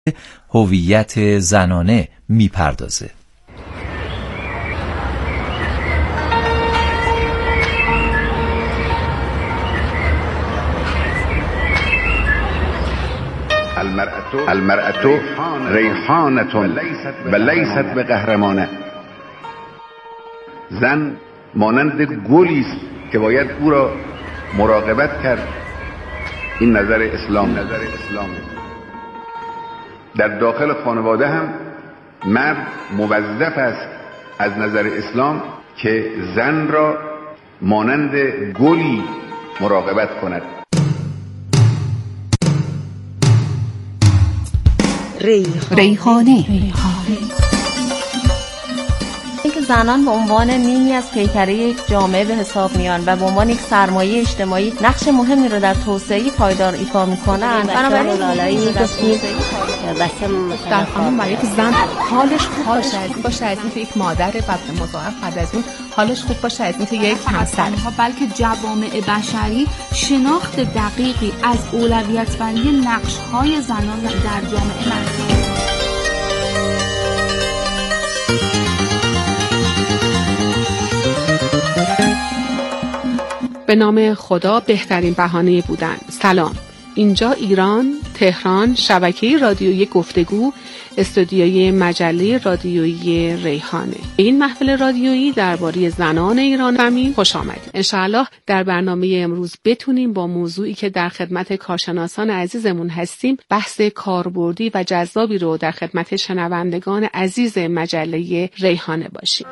هویت زنانه میپردازه. المرأة ریحانة و لیست بقهرمانه. زن مانند گلی است که باید او را مراقبت کرد. این نظر اسلام. در داخل خانواده هم مرد موظف است از نظر اسلام که زن را مانند گلی مراقبت کند. ریحانه. اینکه زنان به عنوان نیمی از پیکره یک جامعه به حساب میان و به عنوان یک سرمایه اجتماعی نقش مهمی رو در توسعه پایدار ایفا میکنن. بنابراین در خانم برای یک زن حالش خوب باشه از اینکه یک مادر و مضاعف بعد از اون حالش خوب باشه از اینکه یک همسر، بلکه جوامع بشری شناخت دقیقی از اولویت بندی نقش‌های زنان در جامعه ندارند. به نام خدا بهترین بهانه بودن. سلام، اینجا ایران، تهران، شبکه رادیویی گفتگو، استودیوی مجله رادیویی ریحانه. این محفل رادیویی درباره زنان ایران زمین خوش آمدید. انشاءالله در برنامه امروز بتونیم با موضوعی که در خدمت کارشناسان عزیزمون هستیم بحث کاربردی و جذابی رو در خدمت شنوندگان عزیز مجله ریحانه باشیم.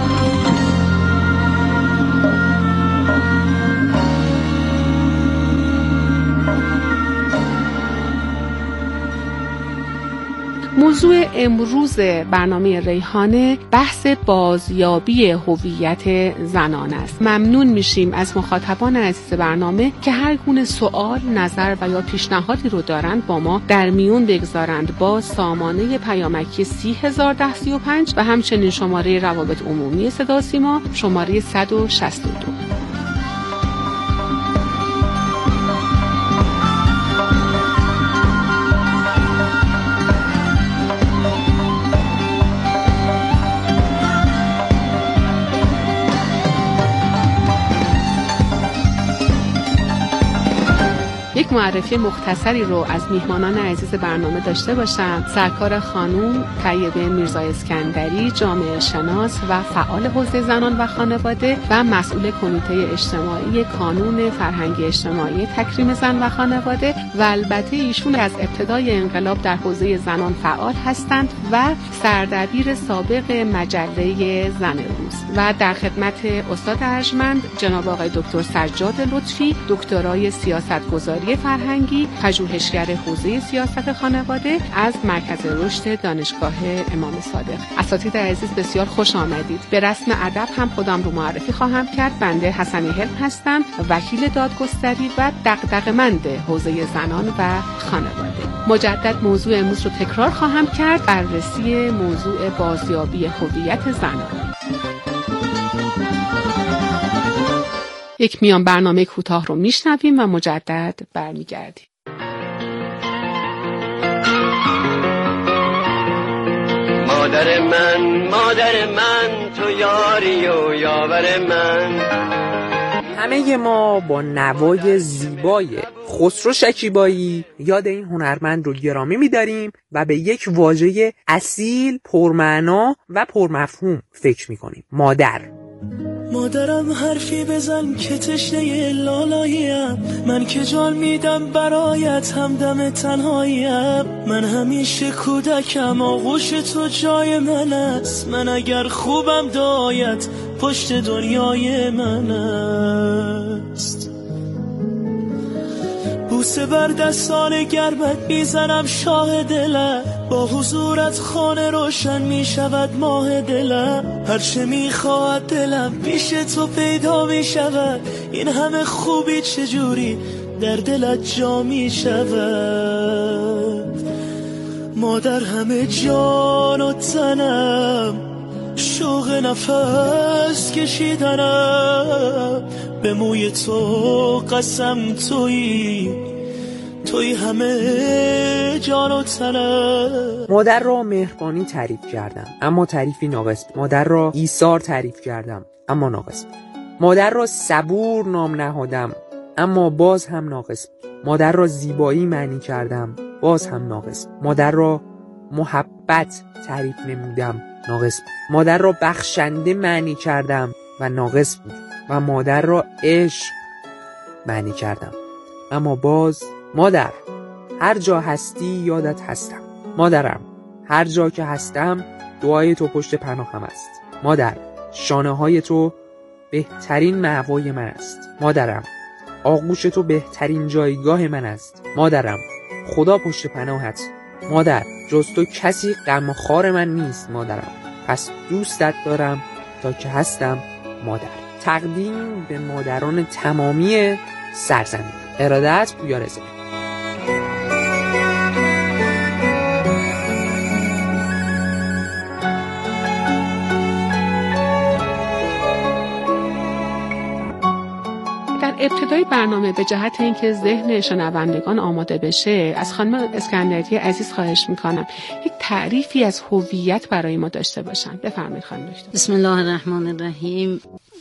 موضوع امروز برنامه ریحانه بحث بازیابی هویت زنان است. ممنون میشیم از مخاطبان عزیز برنامه که هر گونه سوال، نظر و یا پیشنهادی رو دارند با ما در میون بگذارند با سامانه پیامکی 301035 و همچنین شماره روابط عمومی صدا و سیما شماره 162. یک معرفی مختصری رو از میهمانان عزیز برنامه داشته باشم. سرکار خانم طیبه میرزا اسکندری، جامعه شناس و فعال حوزه زنان و خانواده و مسئول کمیته اجتماعی کانون فرهنگی اجتماعی تکریم زن و خانواده و البته ایشون از ابتدای انقلاب در حوزه زنان فعال هستند و سردبیر سابق مجله زن روز و در خدمت استاد ارجمند جناب آقای دکتر سجاد لطفی، دکترای سیاستگذاری فرهنگی، پژوهشگر حوزه سیاست خانواده از مرکز رشد دانشگاه امام صادق. اساتید عزیز بسیار خوش آمدید. به رسم ادب هم خودم رو معرفی خواهم کرد. بنده حسنی حلم هستم، وکیل دادگستری و دغدغه‌مند حوزه زنان و خانواده. مجدد موضوع امروز رو تکرار خواهم کرد، بررسی موضوع بازیابی هویت زنان. یک میان برنامه کوتاه رو میشنویم و مجدد برمیگردیم. مادر من تو یاری و یاور من. همه ما با نوای زیبای خسرو شکیبایی یاد این هنرمند رو گرامی می‌داریم و به یک واژه اصیل، پرمعنا و پرمفهوم فکر می‌کنیم: مادر. مادرم حرفی بزن که تشنه لالاییم، من که جان میدم برایت همدم تنهاییم. من همیشه کودکم، آغوش تو جای من است. من اگر خوبم دایت پشت دنیای من است. بوسه بر دستان گرمت میزنم شاه دلم، با حضورت خانه روشن میشود ماه دلم. هرچه میخواهد دلم پیش تو پیدا میشود، این همه خوبی چجوری در دلت جا میشود. مادر همه جان و تنم، شوق نفس کشیدنم، به موی تو قسم تویی، توی همه جان و تنم. مادر را مهربانی تعریف کردم اما تعریفی ناقص. مادر را ایثار تعریف کردم اما ناقص. مادر را صبور نام نهادم اما باز هم ناقص. مادر را زیبایی معنی کردم باز هم ناقص. مادر را محبت تعریف نمودم ناقص. مادر را بخشنده معنی کردم و ناقص بود. و مادر را عشق معنی کردم اما باز. مادر، هر جا هستی یادت هستم. مادرم، هر جا که هستم دعای تو پشت پناهم است. مادر، شانه های تو بهترین مأوای من است. مادرم، آغوش تو بهترین جایگاه من است. مادرم، خدا پشت پناهت. مادر، جز تو کسی غمخوار من نیست. مادرم، پس دوستت دارم تا که هستم. مادر. تقدیم به مادران تمامی سرزمین. ارادت پویا رضایی. در ابتدای برنامه به جهت اینکه ذهن شنوندگان آماده بشه از خانم اسکندری عزیز خواهش میکنم یک تعریفی از هویت برای ما داشته باشن. بفرمایید خانم دکتر. بسم الله الرحمن الرحیم.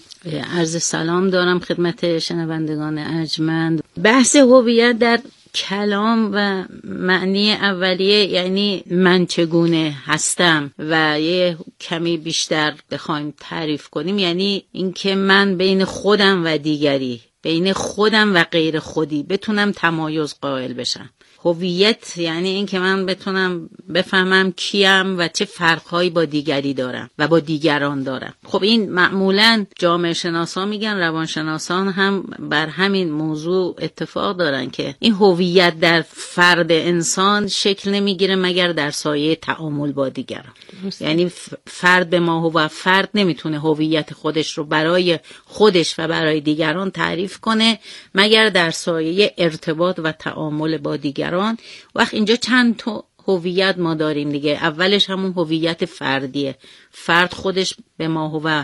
عرض سلام دارم خدمت شنوندگان ارجمند. بحث هویت در کلام و معنی اولیه یعنی من چگونه هستم و یه کمی بیشتر بخوایم تعریف کنیم یعنی اینکه من بین خودم و دیگری، بین خودم و غیر خودی بتونم تمایز قائل بشم. هویت یعنی این که من بتونم بفهمم کیم و چه فرقهایی با دیگری دارم و با دیگران دارم. خب این معمولاً جامعه شناسان میگن، روانشناسان هم بر همین موضوع اتفاق دارن که این هویت در فرد انسان شکل نمیگیره مگر در سایه تعامل با دیگران. یعنی فرد به ما و فرد نمیتونه هویت خودش رو برای خودش و برای دیگران تعریف کنه مگر در سایه ارتباط و تعامل با دیگران. وقت اینجا چند تا هویت ما داریم دیگه. اولش همون هویت فردیه. فرد خودش به ما و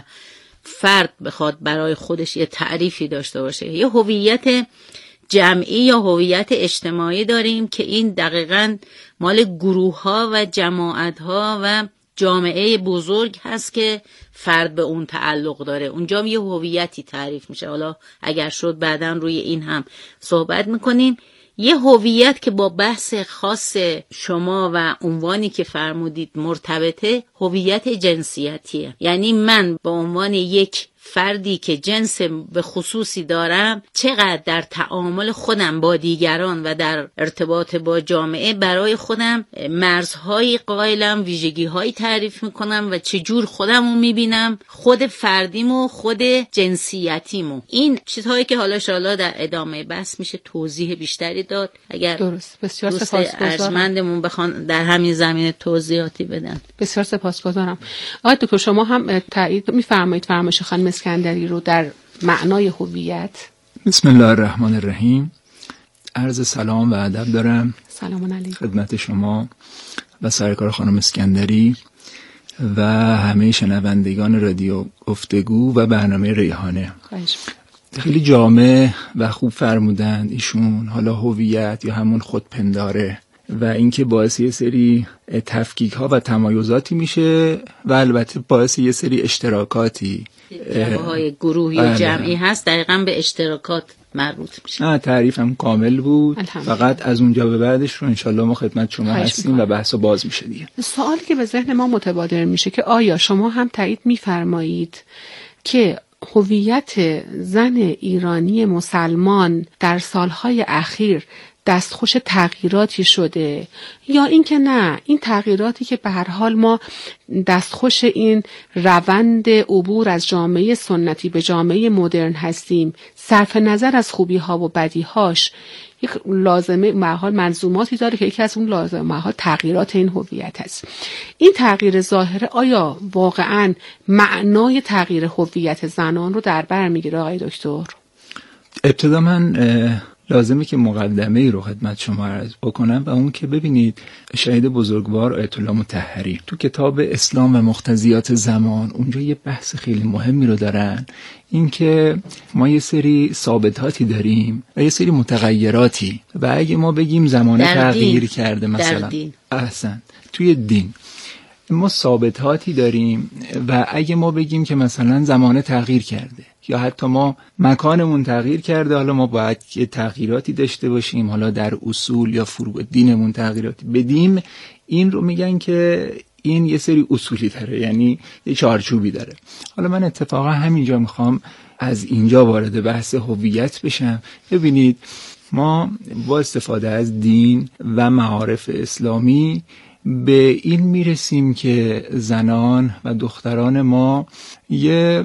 فرد بخواد برای خودش یه تعریفی داشته باشه. یه هویت جمعی یا هویت اجتماعی داریم که این دقیقاً مال گروه‌ها و جماعت‌ها و جامعه بزرگ هست که فرد به اون تعلق داره. اونجا یه هویتی تعریف میشه. حالا اگر شد بعداً روی این هم صحبت میکنیم. یه هویت که با بحث خاص شما و عنوانی که فرمودید مرتبطه، هویت جنسیتیه. یعنی من به عنوان یک فردی که جنس به خصوصی دارم چقدر در تعامل خودم با دیگران و در ارتباط با جامعه برای خودم مرزهایی قائلم، ویژگی‌هایی تعریف میکنم و چجور خودمو میبینم، خود فردیمو، خود جنسیتیمو. این چیزهایی که حالا انشاءالله در ادامه بحث میشه توضیح بیشتری داد. اگر درست. بسیار سپاسگزارم. ارجمندمون بخوان در همین زمینه توضیحاتی بدن. بسیار سپاسگزارم. آقای دکتر شما هم تایید می‌فرمایید فرمایش خانم اسکندری رو در معنای هویت. بسم الله الرحمن الرحیم. عرض سلام و ادب دارم. سلام علیکم خدمت شما و سرکار خانم اسکندری و همه شنوندگان رادیو گفتگو و برنامه ریحانه. خیلی جامع و خوب فرمودند ایشون. حالا هویت یا همون خودپنداره و اینکه باعث یه سری تفکیک ها و تمایزاتی میشه و البته باعث یه سری اشتراکاتی جبهه‌های گروهی و جمعی هست، دقیقاً به اشتراکات مربوط میشه. تعریفم کامل بود. فقط از اونجا به بعدش رو انشالله ما خدمت شما هستیم و بحثا باز میشه دیگه. سوالی که به ذهن ما متبادر میشه که آیا شما هم تایید میفرمایید که هویت زن ایرانی مسلمان در سالهای اخیر دستخوش تغییراتی شده یا اینکه نه، این تغییراتی که به هر حال ما دستخوش این روند عبور از جامعه سنتی به جامعه مدرن هستیم، صرف نظر از خوبی ها و بدی هاش یک لازمه محال منظوماتی داره که یکی از اون لازمه محال تغییرات این هویت هست. این تغییر ظاهره آیا واقعا معنای تغییر هویت زنان رو در بر میگیره آقای دکتر؟ ابتدا من لازمه که مقدمه ای رو خدمت شما عرض بکنم و اون که ببینید شهید بزرگوار آیت الله مطهری تو کتاب اسلام و مقتضیات زمان اونجا یه بحث خیلی مهمی رو دارن، این که ما یه سری ثابتاتی داریم و یه سری متغیراتی و اگه ما بگیم زمانه تغییر کرده مثلا احسن توی دین ما ثابتاتی داریم و اگه ما بگیم که مثلا زمانه تغییر کرده یا حتی ما مکانمون تغییر کرده، حالا ما باید یه تغییراتی داشته باشیم، حالا در اصول یا فروع دینمون تغییراتی بدیم، این رو میگن که این یه سری اصولی داره، یعنی یه چارچوبی داره. حالا من اتفاقا همینجا میخوام از اینجا وارد بحث هویت بشم. ببینید ما با استفاده از دین و معارف اسلامی به این میرسیم که زنان و دختران ما یه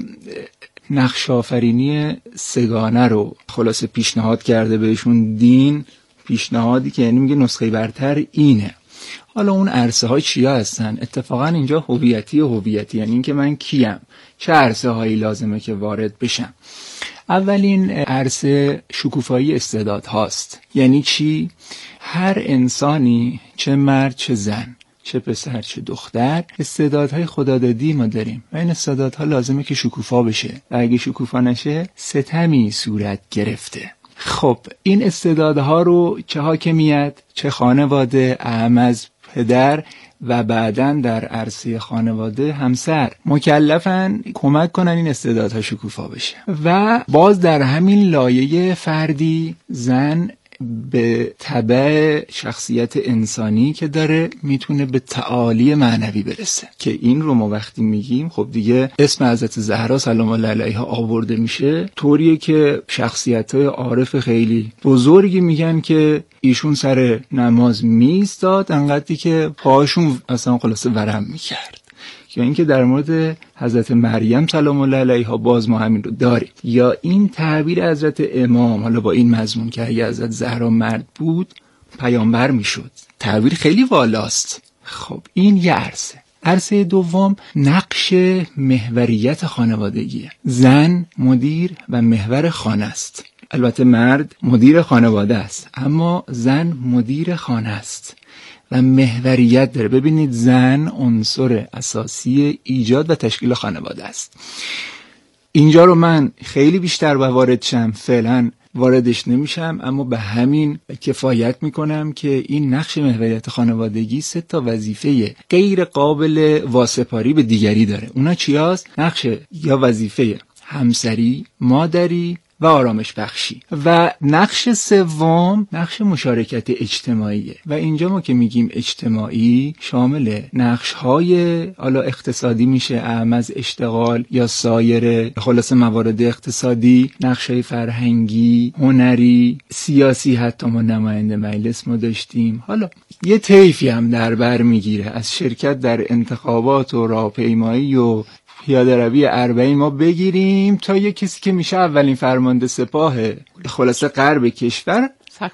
نقش آفرینی سگانه رو خلاصه پیشنهاد کرده بهشون دین، پیشنهادی که یعنی میگه نسخه برتر اینه. حالا اون عرصه های چیا هستن؟ اتفاقا اینجا هویتی یعنی این که من کیم، چه عرصه هایی لازمه که وارد بشم. اولین عرصه شکوفایی استعداد هاست. یعنی چی؟ هر انسانی، چه مرد چه زن، چه پسر چه دختر، استعدادهای خدادادی ما داریم و این استعدادها لازمه که شکوفا بشه و اگه شکوفا نشه ستمی صورت گرفته. خب این استعدادها رو چه حاکمیت، چه خانواده، اهم از پدر و بعداً در عرصه خانواده همسر مکلفن کمک کنن این استعدادها شکوفا بشه. و باز در همین لایه فردی زن به تبع شخصیت انسانی که داره میتونه به تعالی معنوی برسه که این رو ما وقتی میگیم خب دیگه اسم حضرت زهرا سلام الله علیها آورده میشه، طوریه که شخصیت‌های عارف خیلی بزرگی میگن که ایشون سر نماز میستاد انقدری که پاهاشون اصلا خلاصه ورم میکرد. یا اینکه در مورد حضرت مریم سلام الله علیها باز ما همین رو داریم. یا این تعبیر حضرت امام، حالا با این مضمون که اگه حضرت زهرا مرد بود پیامبر میشد، تعبیر خیلی والاست. خب این یه عرصه. عرصه دوم نقش محوریت خانوادگیه. زن مدیر و محور خانه است. البته مرد مدیر خانواده است اما زن مدیر خانه است و محوریت داره. ببینید زن عنصر اساسی ایجاد و تشکیل خانواده است. اینجا رو من خیلی بیشتر وارد شم، فعلا واردش نمیشم، اما به همین کفایت میکنم که این نقش محوریت خانوادگی 3 وظیفه غیر قابل واسپاری به دیگری داره. اونا چیاست؟ نقش یا وظیفه همسری، مادری و آرامش بخشی. و نقش سوم نقش مشارکت اجتماعیه و اینجا ما که میگیم اجتماعی شامل نقش‌های حالا اقتصادی میشه، اهم از اشتغال یا سایر خلاصه موارد اقتصادی، نقش‌های فرهنگی، هنری، سیاسی، حتی ما نماینده مجلس ما داشتیم. حالا یه طیفی هم در بر میگیره از شرکت در انتخابات و راهپیمایی و پیاده روی اربعین ما بگیریم تا یه کسی که میشه اولین فرمانده سپاه خلاصه غرب کشور،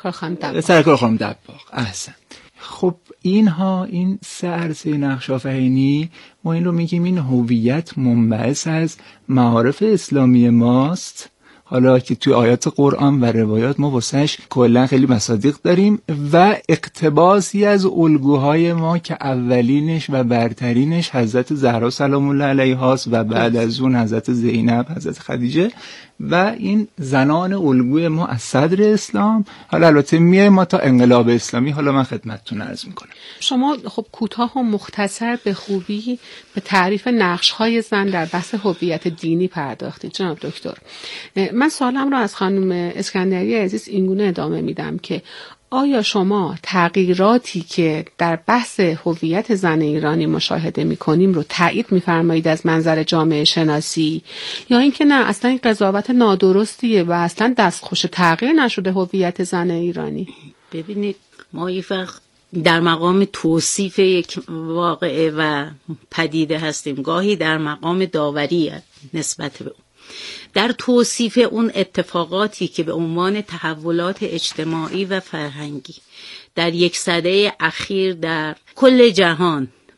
سرکار خانم دباغ. احسن. خب اینها این 3 عرصه نقش آفرینی ما این رو میگیم این هویت منبعث از معارف اسلامی ماست. حالا که توی آیات قرآن و روایات ما واسش کلا خیلی مصادیق داریم و اقتباسی از الگوهای ما که اولینش و برترینش حضرت زهرا سلام الله علیها و بعد از اون حضرت زینب، حضرت خدیجه و این زنان الگوی ما از صدر اسلام. حالا البته میای ما تا انقلاب اسلامی، حالا من خدمتتون عرض میکنم. شما خب کوتاه و مختصر به خوبی به تعریف نقش‌های زن در بحث هویت دینی پرداختید جناب دکتر. من سوالم رو از خانم اسکندری عزیز اینگونه ادامه میدم که آیا شما تغییراتی که در بحث هویت زن ایرانی مشاهده می‌کنیم رو تایید می‌فرمایید از منظر جامعه شناسی، یا اینکه نه اصلا این قضاوت نادرستیه و اصلا دستخوش تغییر نشده هویت زن ایرانی؟ ببینید ما یه وقت در مقام توصیف یک واقعه و پدیده هستیم، گاهی در مقام داوری نسبت به اون. در توصیف اون اتفاقاتی که به عنوان تحولات اجتماعی و فرهنگی در 1 سده اخیر در کل جهان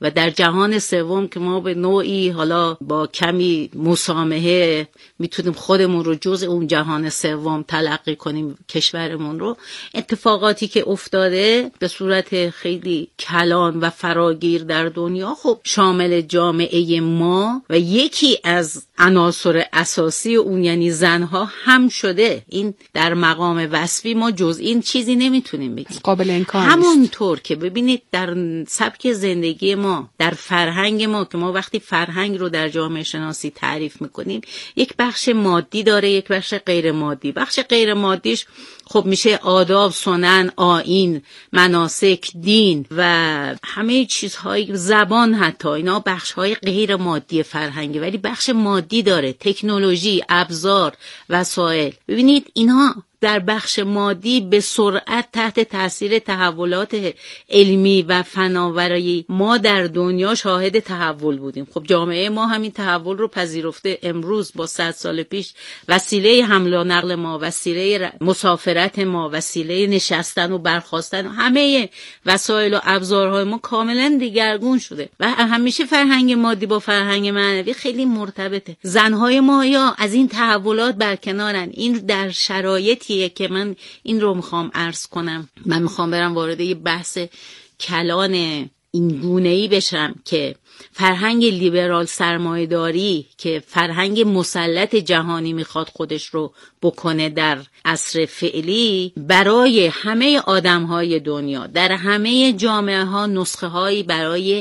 و در جهان سوم که ما به نوعی حالا با کمی مسامحه میتونیم خودمون رو جزء اون جهان سوم تلقی کنیم، کشورمون رو، اتفاقاتی که افتاده به صورت خیلی کلان و فراگیر در دنیا خب شامل جامعه ما و یکی از عناصر اساسی اون یعنی زنها هم شده. این در مقام وصفی ما جز این چیزی نمیتونیم بگیم، قابل انکار نیست. همونطور که ببینید در سبک زندگی ما، در فرهنگ ما، که ما وقتی فرهنگ رو در جامعه شناسی تعریف میکنیم یک بخش مادی داره، یک بخش غیر مادی. بخش غیر مادیش خب میشه آداب، سنن، آیین، مناسک، دین و همه چیزهای، زبان، حتی اینا بخشهای غیر مادی فرهنگی. ولی بخش مادی داره، تکنولوژی، ابزار، وسایل. ببینید اینها در بخش مادی به سرعت تحت تاثیر تحولات علمی و فناوری ما در دنیا شاهد تحول بودیم. خب جامعه ما همین تحول رو پذیرفته. امروز با 100 سال پیش وسیله حمل و نقل ما، وسیله مسافرت ما، وسیله نشستن و برخاستن، همه وسایل و ابزارهای ما کاملا دیگرگون شده و همیشه فرهنگ مادی با فرهنگ معنوی خیلی مرتبطه. زنهای ما یا از این تحولات برکنارن. این در شرایطی که من این رو میخوام عرض کنم. من میخوام برم وارد یه بحث کلان این گونه‌ای بشم که فرهنگ لیبرال سرمایه‌داری که فرهنگ مسلط جهانی میخواد خودش رو بکنه در عصر فعلی، برای همه آدم‌های دنیا در همه جامعه‌ها نسخه‌هایی برای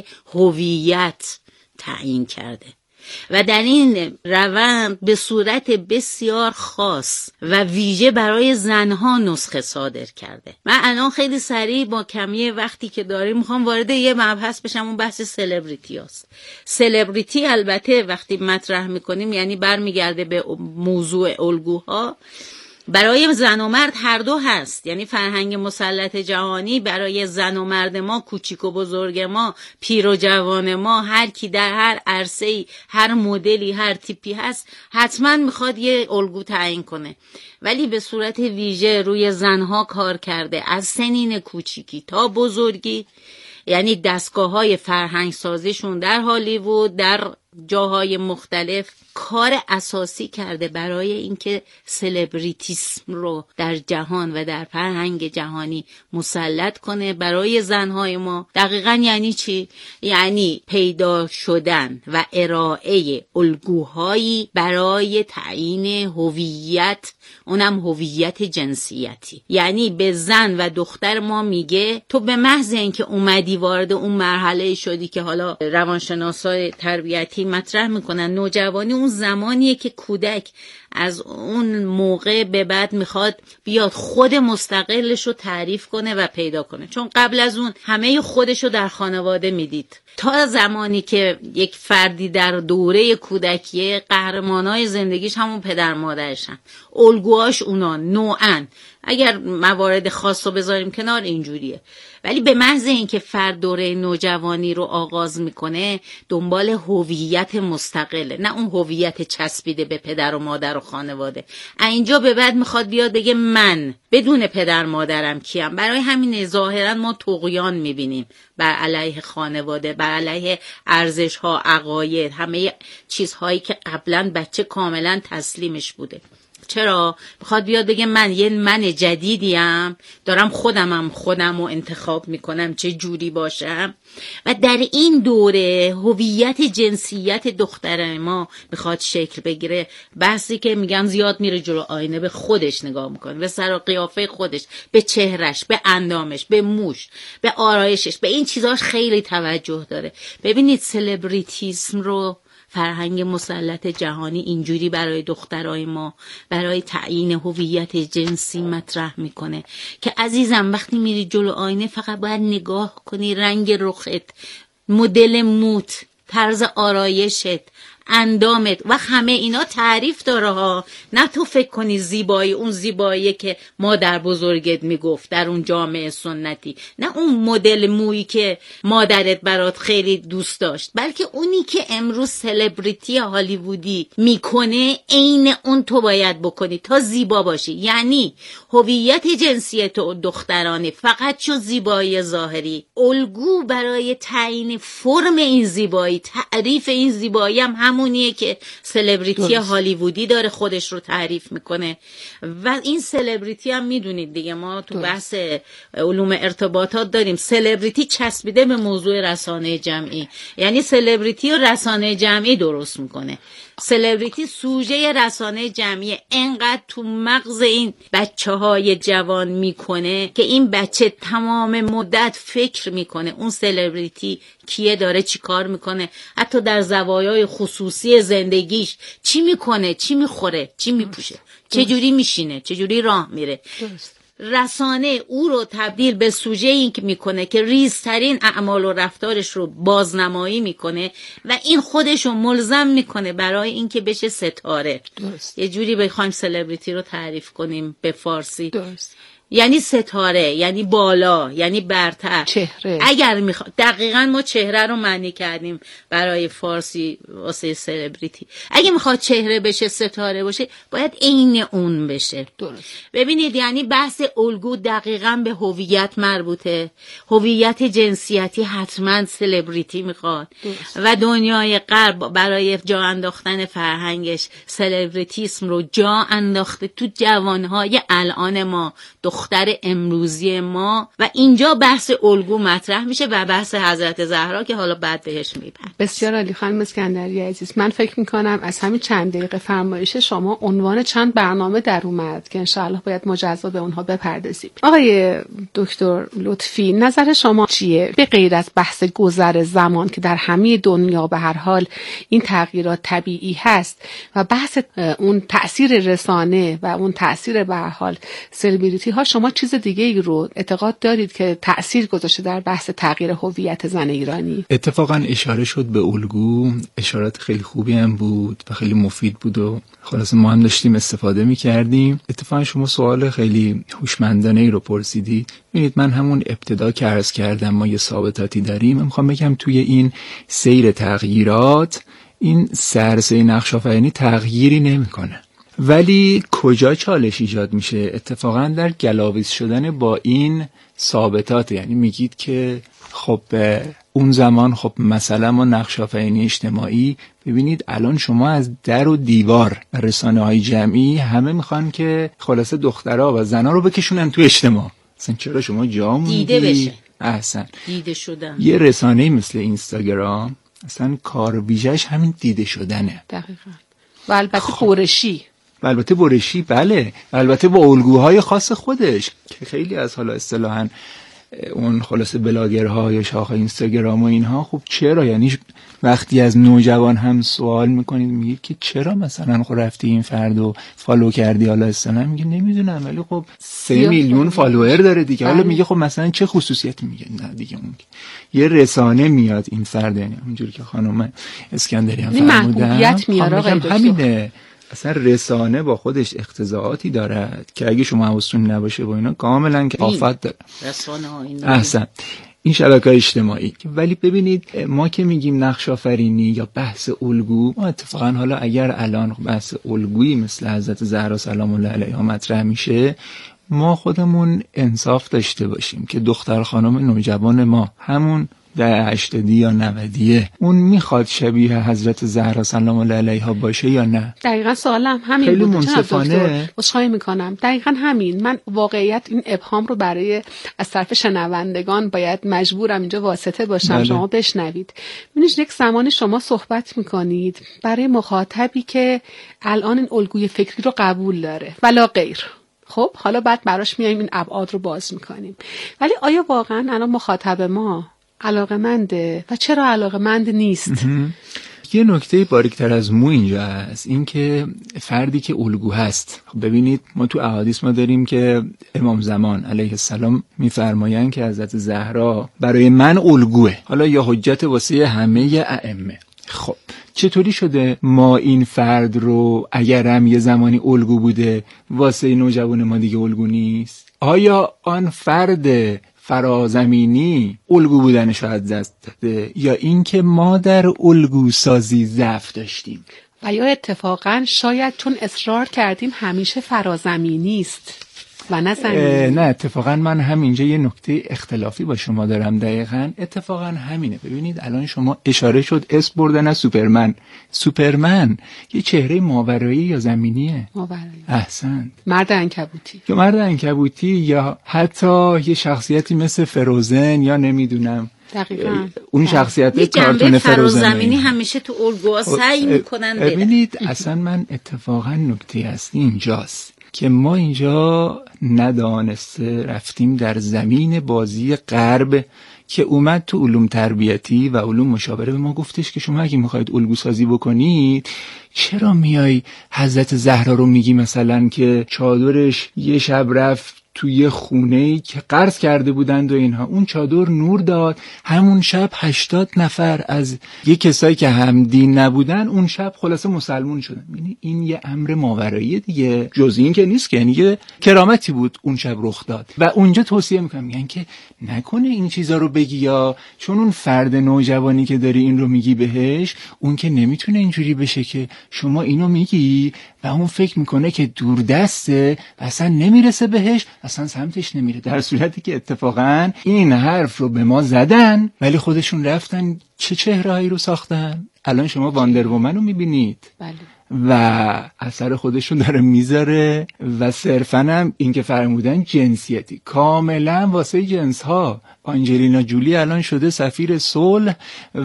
هویت تعیین کرده و در این روند به صورت بسیار خاص و ویژه برای زنها نسخه صادر کرده. من الان خیلی سریع با کمی وقتی که داریم میخوام وارد یه مبحث بشم، اون بحث سلبریتی هست. سلبریتی البته وقتی مطرح میکنیم یعنی برمیگرده به موضوع الگوها. برای زن و مرد هر دو هست، یعنی فرهنگ مسلط جهانی برای زن و مرد ما، کوچیک و بزرگ ما، پیر و جوان ما، هر کی در هر عرصه‌ای، هر مدلی، هر تیپی هست، حتما میخواد یه الگو تعیین کنه. ولی به صورت ویژه روی زنها کار کرده از سنین کوچیکی تا بزرگی، یعنی دستگاه‌های فرهنگ سازیشون در هالیوود، در جاهای مختلف کار اساسی کرده برای اینکه سلبریتیسم رو در جهان و در فرهنگ جهانی مسلط کنه برای زنهای ما. دقیقاً یعنی چی؟ یعنی پیدا شدن و ارائه الگوهایی برای تعیین هویت، اونم هویت جنسیتی. یعنی به زن و دختر ما میگه تو به محض اینکه اومدی وارد اون مرحله شدی که حالا روانشناسای تربیتی مطرح میکنن، نوجوانی اون زمانیه که کودک از اون موقع به بعد میخواد بیاد خود مستقلش رو تعریف کنه و پیدا کنه، چون قبل از اون همه خودش رو در خانواده میدید. تا زمانی که یک فردی در دوره کودکی قهرمانای زندگیش همون پدر مادرشن، الگوهاش اونا نوعاً، اگر موارد خاص رو بذاریم کنار اینجوریه. ولی به محض اینکه فرد دوره نوجوانی رو آغاز میکنه دنبال هویت مستقله، نه اون هویت چسبیده به پدر و مادر و خانواده. اینجا به بعد میخواد بیاد بگه من بدون پدر مادرم کیم. برای همین ظاهرا ما طغیان میبینیم بر علیه خانواده، بر علیه ارزش ها، عقاید، همه چیزهایی که قبلا بچه کاملا تسلیمش بوده. چرا؟ میخواد بیاد بگه من یه من جدیدیم، دارم خودم رو انتخاب میکنم چه جوری باشم. و در این دوره هویت جنسیت دختر ما میخواد شکل بگیره. بحثی که میگن زیاد میره جلو آینه، به خودش نگاه میکنه، به سر و قیافه خودش، به چهرش، به اندامش، به موش، به آرایشش، به این چیزاش خیلی توجه داره. ببینید سلبریتیسم رو فرهنگ مسلط جهانی اینجوری برای دخترای ما برای تعیین هویت جنسی مطرح میکنه که عزیزم وقتی میری جلو آینه فقط باید نگاه کنی رنگ رخت، مدل موت، طرز آرایشت، اندامت و همه اینا تعریف داره ها. نه تو فکر کنی زیبایی اون زیبایی که مادر بزرگت میگفت در اون جامعه سنتی، نه اون مدل مویی که مادرت برات خیلی دوست داشت، بلکه اونی که امروز سلبریتی هالیوودی میکنه عین اون تو باید بکنی تا زیبا باشی. یعنی هویت جنسی تو دخترانه فقط چون زیبایی ظاهری. الگو برای تعیین فرم این زیبایی، تعریف این زیبایی هم همونیه که سلبریتی هالیوودی داره خودش رو تعریف میکنه. و این سلبریتی هم میدونید دیگه، ما تو بحث علوم ارتباطات داریم، سلبریتی چسبیده به موضوع رسانه جمعی، یعنی سلبریتی و رسانه جمعی درست میکنه. سلبریتی سوژه رسانه جمعی انقدر تو مغز این بچه‌های جوان میکنه که این بچه تمام مدت فکر میکنه اون سلبریتی کیه، داره چی کار میکنه، حتی در زوایای خصوصی زندگیش چی میکنه، چی میخوره، چی میپوشه، چه جوری میشینه، چه جوری راه میره. رسانه او رو تبدیل به سوژه این که میکنه که ریزترین اعمال و رفتارش رو بازنمایی میکنه و این خودش رو ملزم میکنه برای اینکه بشه ستاره. یه جوری بخوایم سلبریتی رو تعریف کنیم به فارسی، یعنی ستاره، یعنی بالا، یعنی برتر، چهره. اگر میخواد دقیقاً ما چهره رو معنی کردیم برای فارسی واسه سلبریتی. اگه میخواد چهره بشه، ستاره باشه، باید عین اون بشه. درست. ببینید یعنی بحث الگو دقیقاً به هویت مربوطه. هویت جنسیتی حتماً سلبریتی میخواد و دنیای غرب برای جا انداختن فرهنگش سلبریتیسم رو جا انداخته تو جوانهای الان ما، دختر امروزی ما، و اینجا بحث الگو مطرح میشه و بحث حضرت زهرا که حالا بعد بهش میپرد. بسیار عالی خانم اسکندری عزیز. من فکر میکنم از همین چند دقیقه فرمایش شما عنوان چند برنامه در اومد که انشاءالله باید مجزا به اونها بپردازیم. آقای دکتر لطفی، نظر شما چیه به غیر از بحث گذر زمان که در همه دنیا به هر حال این تغییرات طبیعی هست و بحث اون تأثیر رسانه و اون تأثیر به هر حال سلبریتی ها، شما چیز دیگه ای رو اعتقاد دارید که تأثیر گذاشته در بحث تغییر هویت زن ایرانی؟ اتفاقا اشاره شد به الگو، اشارات خیلی خوبی هم بود و خیلی مفید بود و خلاص ما هم داشتیم استفاده می‌کردیم. اتفاقا شما سوال خیلی هوشمندانه ای رو پرسیدید. ببینید من همون ابتدا که عرض کردم ما یه ثابتاتی داریم، من می‌خوام بگم توی این سیر تغییرات این سرسه نقش آفرینی تغییری نمی‌کنه. ولی کجا چالش ایجاد میشه؟ اتفاقا در گلاویز شدن با این ثابتات. یعنی میگید که خب اون زمان خب مثلا ما نقش آفرینی اجتماعی، ببینید الان شما از در و دیوار رسانه‌های جمعی همه میخوان که خلاصه دخترها و زنها رو بکشونن تو اجتماع. اصلا چرا شما جا موندی؟ دیده بشه. احسن. دیده شدن. یه رسانه‌ای مثل اینستاگرام اصلا کار ویژه‌اش همین دیده شدنه. دقیقاً. و البته برشی. البته برشی، بله، البته با الگوهای خاص خودش که خیلی از حالا اصطلاحاً اون خلاصه بلاگرها یا شاخه اینستاگرام و اینها. خب چرا؟ یعنی وقتی از نوجوان هم سوال میکنید میگه که چرا مثلا خب رفتی این فردو فالو کردی، حالا اصلا میگه نمیدونم ولی خب 3 میلیون فالوور داره دیگه. حالا میگه خب مثلا چه خصوصیتی؟ میگه نه دیگه اون یه رسانه میاد این فرد، یعنی اونجوری که خانم اسکندری هم فرمودن همینه. اصلا رسانه با خودش اقتضاعاتی دارد که اگه شما حواستون نباشه با اینا کاملا که آفت داره. رسانه ها احسن این شبکه‌های اجتماعی. ولی ببینید ما که میگیم نقش آفرینی یا بحث الگو، ما اتفاقا حالا اگر الان بحث الگویی مثل حضرت زهرا سلام الله علیها مطرح میشه، ما خودمون انصاف داشته باشیم که دختر خانم نوجوان ما همون در 80 یا 90 اون میخواد شبیه حضرت زهرا سلام الله علیها باشه یا نه؟ دقیقاً سوالم همین خیلی بود. منصفانه عذرخواهی میکنم. دقیقاً همین. من واقعیت این ابهام رو برای از طرف شنوندگان باید مجبورم اینجا واسطه باشم. بله. شما بشنوید. ببینید یک زمانی شما صحبت میکنید برای مخاطبی که الان این الگوی فکری رو قبول داره ولا غیر. خب حالا بعد براش میایم این ابعاد رو باز میکنیم. ولی آیا واقعاً الان مخاطب ما علاقه‌منده و چرا علاقه‌مند نیست؟ یه نکته باریک‌تر از مو اینجا هست، این که فردی که الگو هست. ببینید ما تو احادیث ما داریم که امام زمان علیه السلام میفرمایند که حضرت زهرا برای من الگوه، حالا یا حجت واسه همه ائمه. خب چطوری شده ما این فرد رو اگر هم یه زمانی الگو بوده واسه نوجوان ما دیگه الگو نیست؟ آیا آن فرد فرازمینی الگو بودنش رو از دست داده یا اینکه ما در الگو سازی ضعف داشتیم؟ و یا اتفاقا شاید چون اصرار کردیم همیشه فرازمینی است و نه زمینی؟ نه اتفاقا من همینجا یه نکته اختلافی با شما دارم. دقیقاً اتفاقا همینه. ببینید الان شما اشاره شد اسم بردن از سوپرمن یه چهره ماورایی یا زمینیه؟ ماورایی. احسنت. مرد عنکبوتی یا مرد عنکبوتی یا حتی یه شخصیتی مثل فروزن یا نمیدونم دقیقاً اون شخصیت کارتون فرازمینی همیشه تو الگوها سعی میکنن. ببینید اصلا من اتفاقا نکته اصلی اینجاست که ما اینجا ندانسته رفتیم در زمین بازی غرب که اومد تو علوم تربیتی و علوم مشاوره به ما گفتش که شما اگه میخواید الگو سازی بکنید چرا میای حضرت زهرا رو میگی مثلا که چادرش یه شب رفت توی خونه‌ای که قرض کرده بودند و اینها، اون چادر نور داد، همون شب 80 نفر از یه کسایی که هم دین نبودن اون شب خلاصه مسلمون شدن. یعنی این یه امر ماورایی دیگه، جز این که نیست که، یعنی یه کرامتی بود اون شب رخ داد. و اونجا توصیه میکنم میگن که نکنه این چیزا رو بگی، یا چون اون فرد نوجوانی که داری این رو میگی بهش، اون که نمیتونه اینجوری بشه که شما اینو میگی و اون فکر میکنه که دور دسته و اصلا نمیرسه بهش، اصلا سمتش نمیره، در صورتی که اتفاقا این حرف رو به ما زدن ولی خودشون رفتن چه چهرهایی رو ساختن. الان شما واندر وومن رو میبینید و اثر خودشون داره میذاره و صرفا هم این که فرمودن جنسیتی کاملا واسه جنس ها. آنجلینا جولی الان شده سفیر صلح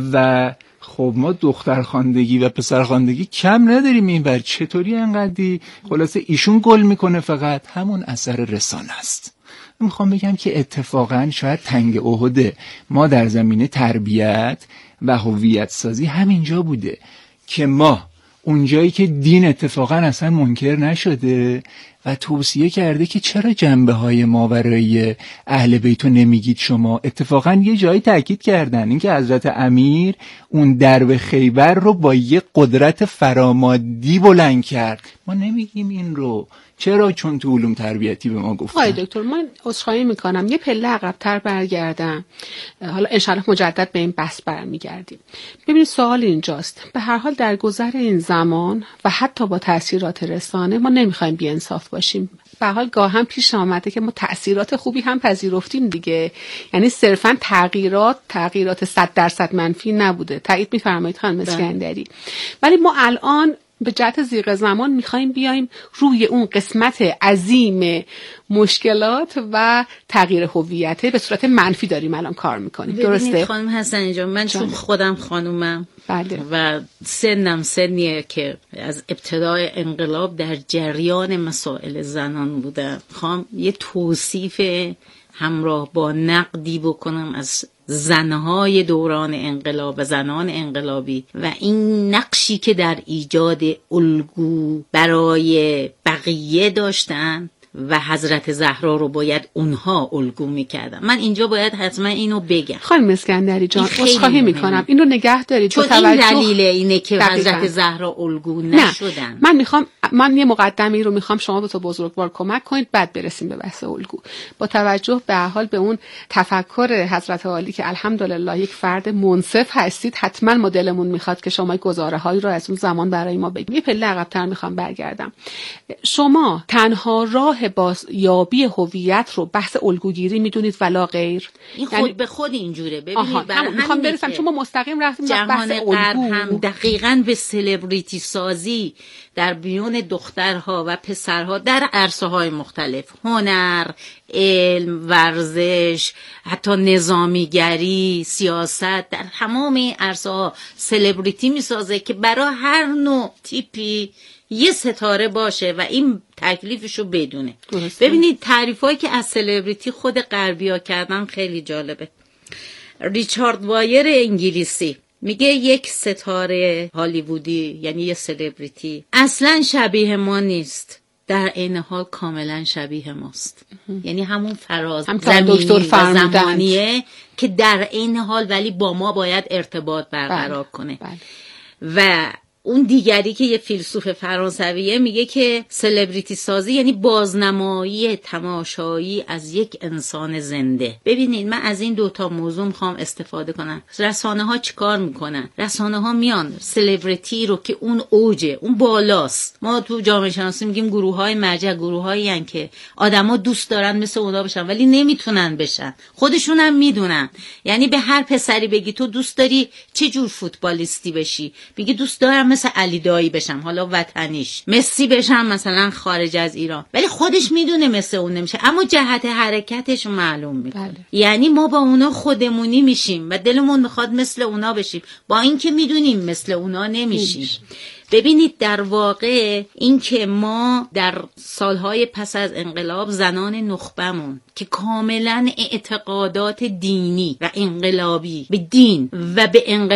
و خب ما دخترخواندگی و پسرخواندگی کم نداریم این بر، چطوری انقدری؟ خلاصه ایشون گل میکنه، فقط همون اثر رسانه است. میخوام بگم که اتفاقا شاید تنگ احد ما در زمینه تربیت و هویت سازی همینجا بوده که ما اونجایی که دین اتفاقا اصلا منکر نشده و توصیه کرده که چرا جنبه های ماورایی اهل بیتو نمیگید شما، اتفاقا یه جایی تاکید کردن اینکه حضرت امیر اون درب خیبر رو با یه قدرت فرامادی بلند کرد. ما نمیگیم این رو. چرا؟ چون تو علوم تربیتی به ما گفتن. آقای دکتر من عذرخواهی میکنم یه پله عقب‌تر برگردم، حالا انشالله مجدد به این بحث برمیگردیم. ببینید سوال اینجاست، به هر حال در گذر این زمان و حتی با تاثیرات رسانه ما نمیخوایم بی‌انصاف باشیم. به هر حال گاه هم پیش آمده که ما تاثیرات خوبی هم پذیرفتیم دیگه، یعنی صرفا تغییرات 100% منفی نبوده. تایید میفرمایید خانم اسکندری. ولی ما الان به جهت زیغ زمان میخوایم بیایم روی اون قسمت عظیم مشکلات و تغییر هویت به صورت منفی داریم الان کار میکنیم. درسته خانم حسنی جان؟ من چون خودم خانومم بله. و سنم سنیه که از ابتدای انقلاب در جریان مسائل زنان بودم، خواهم یه توصیف همراه با نقدی بکنم از زنهای دوران انقلاب و زنان انقلابی و این نقشی که در ایجاد الگو برای بقیه داشتن و حضرت زهرا رو باید اونها الگو میکردن. من اینجا باید حتما اینو بگم. خانم اسکندری جان عذرخواهی میکنم اینو نگه دارید، چون این دلیل اینه که حضرت زهرا الگو نشدن. من یه مقدمه‌ای رو میخوام شما به تو بزرگوار کمک کنید بعد برسیم به بحث الگو. با توجه به حال به اون تفکر حضرت عالی که الحمدلله یک فرد منصف هستید، حتما ما دلمون میخواد که شما گزاره‌هایی رو از اون زمان برای ما بگید. یه پله عقب‌تر میخوام برگردم. شما تنها راه بازیابی هویت رو بحث الگوگیری میدونید ولا غیر؟ این خود به خود اینجوره. ببینید میخوام برسم چون ما مستقیم رفتیم به بحث الگو. هم دقیقاً به سلبریتی سازی در میون دخترها و پسرها در عرصه‌های مختلف، هنر، علم، ورزش، حتی نظامیگری، سیاست، در تمام این عرصه‌ها سلبریتی میسازه که برای هر نوع تیپی یه ستاره باشه و این تکلیفشو بدونه. ببینید تعریفایی که از سلبریتی خود غربی‌ها کردن خیلی جالبه. ریچارد وایر انگلیسی میگه یک ستاره هالیوودی یعنی یه سلبریتی اصلا شبیه ما نیست، در عین حال کاملا شبیه ماست. یعنی همون فراز زمینی و زمانیه که در عین حال ولی با ما باید ارتباط برقرار کنه. و اون دیگری که یه فیلسوف فرانسویه میگه که سلبریتی سازی یعنی بازنمایی تماشایی از یک انسان زنده. ببینید من از این دوتا موضوع میخوام استفاده کنم. رسانه ها چیکار میکنن؟ رسانه ها میان سلبریتی رو که اون اوجه، اون بالاست. ما تو جامعه شناسی میگیم گروه های مرجع، گروه هایی ان که آدما دوست دارن مثل اونا بشن ولی نمیتونن بشن، خودشون هم میدونن. یعنی به هر پسری بگی تو دوست داری چه جور فوتبالیستی بشی، میگه دوست دارم مثل علی دایی بشم، حالا وطنیش مسی بشم مثلا خارج از ایران، ولی خودش میدونه مثل اون نمیشه، اما جهت حرکتش معلوم میکنه. یعنی ما با اونا خودمونی میشیم و دلمون میخواد مثل اونا بشیم با اینکه میدونیم مثل اونا نمیشیم. ببینید در واقع این که ما در سالهای پس از انقلاب زنان نخبمون که کاملا اعتقادات دینی و انقلابی به دین و به انقلاب